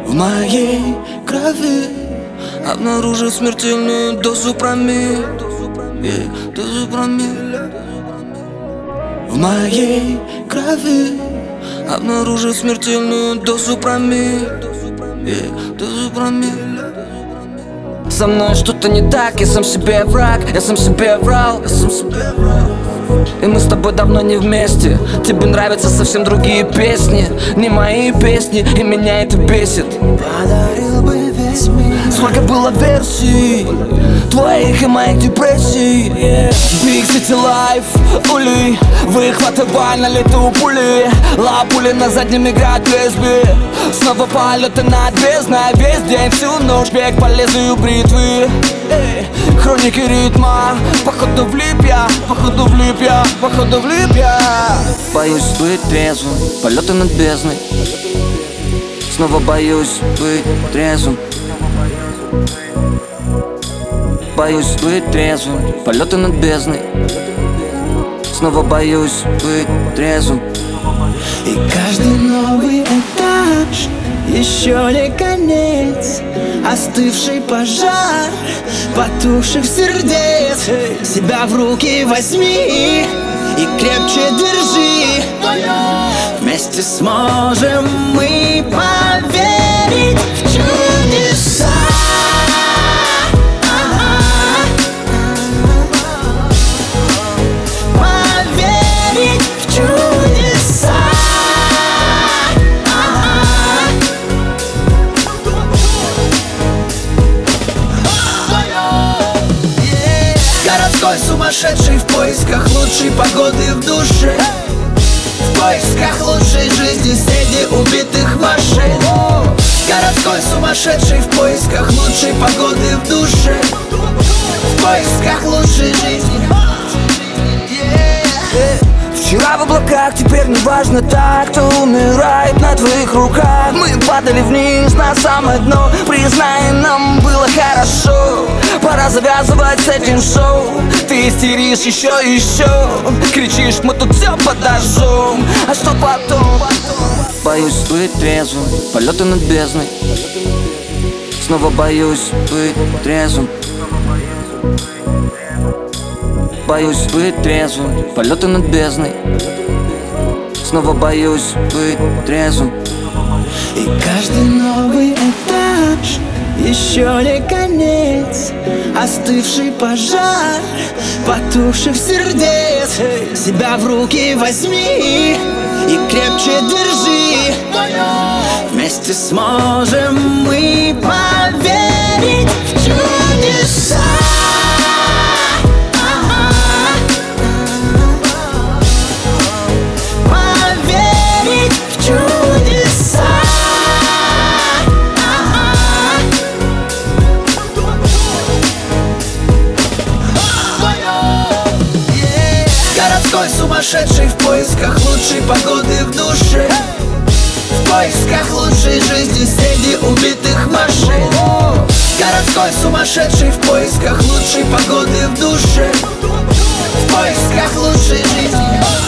В моей крови обнаружил смертельную дозу промилле, дозу промилле. В моей крови обнаружил смертельную дозу промилле, дозу промилле. Со мной что-то не так, я сам себе враг, я сам себе врал, я сам себе врал. И мы с тобой давно не вместе. Тебе нравятся совсем другие песни, не мои песни, и меня это бесит. Подарил бы весь мир. Сколько было версий твоих и моих депрессий, Big City Life, ули, выхватывай на лету пули. Лапули на заднем играют лесби. Снова полеты над бездной, весь день, всю ночь бег по лезвию бритвы. Хроники ритма, походу влип я, походу влип я, походу влип я. Боюсь быть трезвым, полеты над бездной. Снова боюсь быть трезвым. Боюсь быть трезвым, полеты над бездной. Снова боюсь быть трезвым. И каждый новый этаж еще не конец. Остывший пожар потухших сердец. Себя в руки возьми и крепче держи. Вместе сможем мы поверить в чудеса. Поверить в чудеса. Городской сумасшедший в поисках лучшей погоды в душе. В поисках лучшей жизни среди убитых машин. Городской сумасшедший в поисках лучшей погоды в душе. В поисках лучшей жизни. Вчера в облаках, теперь не важно так, кто умирает на твоих руках. Мы падали вниз на самое дно, признай, нам было хорошо. Пора завязывать с этим шоу. Ты истеришь еще и еще, кричишь, мы тут все подожжем. А что потом? Боюсь быть трезвым, полеты над бездной. Снова боюсь быть трезвым. Боюсь быть трезвым, полеты над бездной. Снова боюсь быть трезвым. И каждый новый этаж еще не конец. Остывший пожар потухших сердец. Себя в руки возьми и крепче держи. Вместе сможем мы поверить в чудеса. Городской сумасшедший в поисках лучшей погоды в душе. В поисках лучшей жизни среди убитых машин. Городской сумасшедший в поисках лучшей погоды в душе. В поисках лучшей жизни.